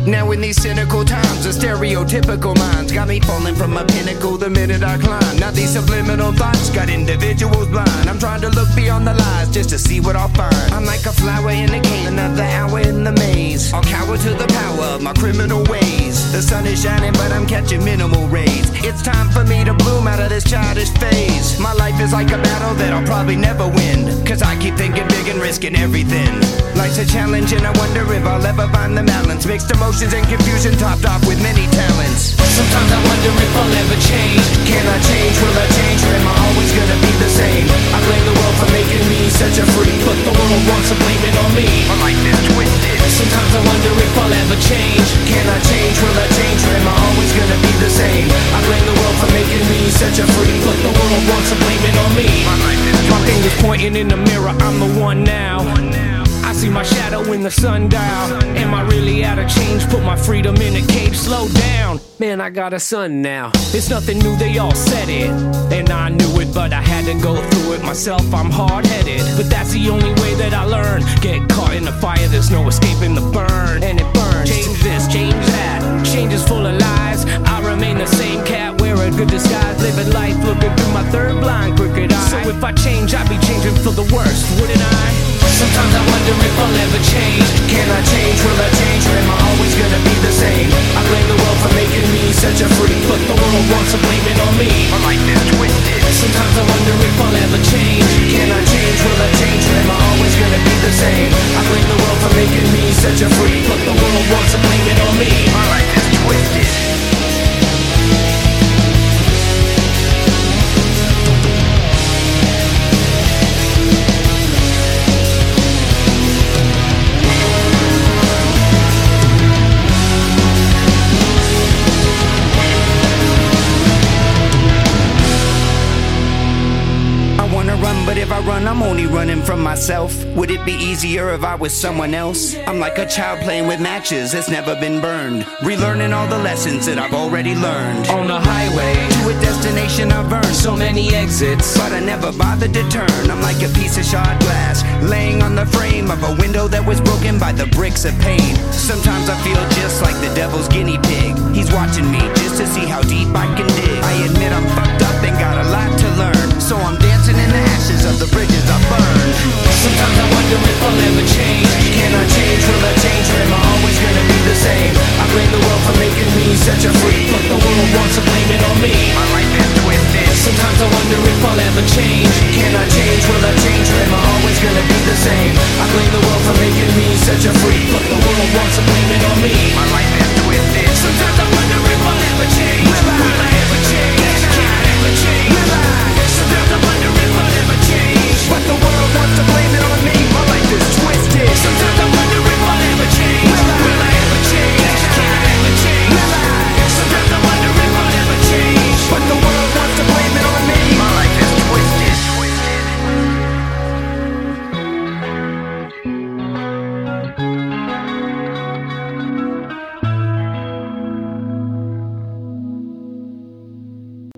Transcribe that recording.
Now in these cynical times, the stereotypical minds got me falling from a pinnacle the minute I climb. Now these subliminal thoughts got individuals blind. I'm trying to look beyond the lies just to see what I'll find. I'm like a flower in a cave, another hour in the maze. I'll cower to the power of my criminal ways. The sun is shining but I'm catching minimal rays. It's time for me to bloom out of this childish phase. My life is like a battle that I'll probably never win, cause I keep thinking big and risking everything. Life's a challenge and I wonder if I'll ever find the balance. Mixed emotions and confusion topped off with many talents. Sometimes I wonder if I'll ever change. Can I change? Will I change? Or am I always gonna be the same? I blame the world for making me such a freak, but the world wants to blame it on me. My life is twisted. Sometimes I wonder if I'll ever change. Can I change? Will I change? Or am I always gonna be the same? I blame the world for making me such a freak, but the world wants to blame it on me. My life is twisted. My fingers pointing in the mirror, I'm the one now. I see my shadow in the sundial. Am I really out of change? Put my freedom in a cage, slow down. Man, I got a son now. It's nothing new, they all said it, and I knew it, but I had to go through it myself. I'm hard-headed, but that's the only way that I learn. Get caught in the fire, there's no escaping the burn, and it burns. Change this, change that, change is full of lies. I remain the same cat, wear a good disguise, living life looking through my third blind crooked eye. So if I change, I'd be changing for the worst, wouldn't I? Sometimes I wonder if I'll ever change. Can I change? Will I change? Or am I always gonna be the same? I blame the world for making me such a freak, but the world wants to blame it on me. My life is twisted. Sometimes I wonder if I'll ever change. Can I change? Will I change? Or am I always gonna be the same? I blame the world for making me such a freak, but the world wants to blame it on me. My life is twisted. But if I run, I'm only running from myself. Would it be easier if I was someone else? I'm like a child playing with matches that's never been burned, relearning all the lessons that I've already learned. On the highway to a destination I've earned so many exits, but I never bothered to turn. I'm like a piece of shard glass laying on the frame of a window that was broken by the bricks of pain. Sometimes I feel just like the devil's guinea pig. He's watching me just to see how deep I can dig. I admit I'm fucked up and got a lot to learn, so I'm dancing in the ashes of the bridges I burned. Sometimes I wonder if I'll ever change. Can I change? Will I change? Or am I always gonna be the same? I blame the world for making me such a freak, but the world wants to blame it on me. My life is twisted. Sometimes I wonder if I'll ever change. Can I change? Will I change? Or am I always gonna be the same?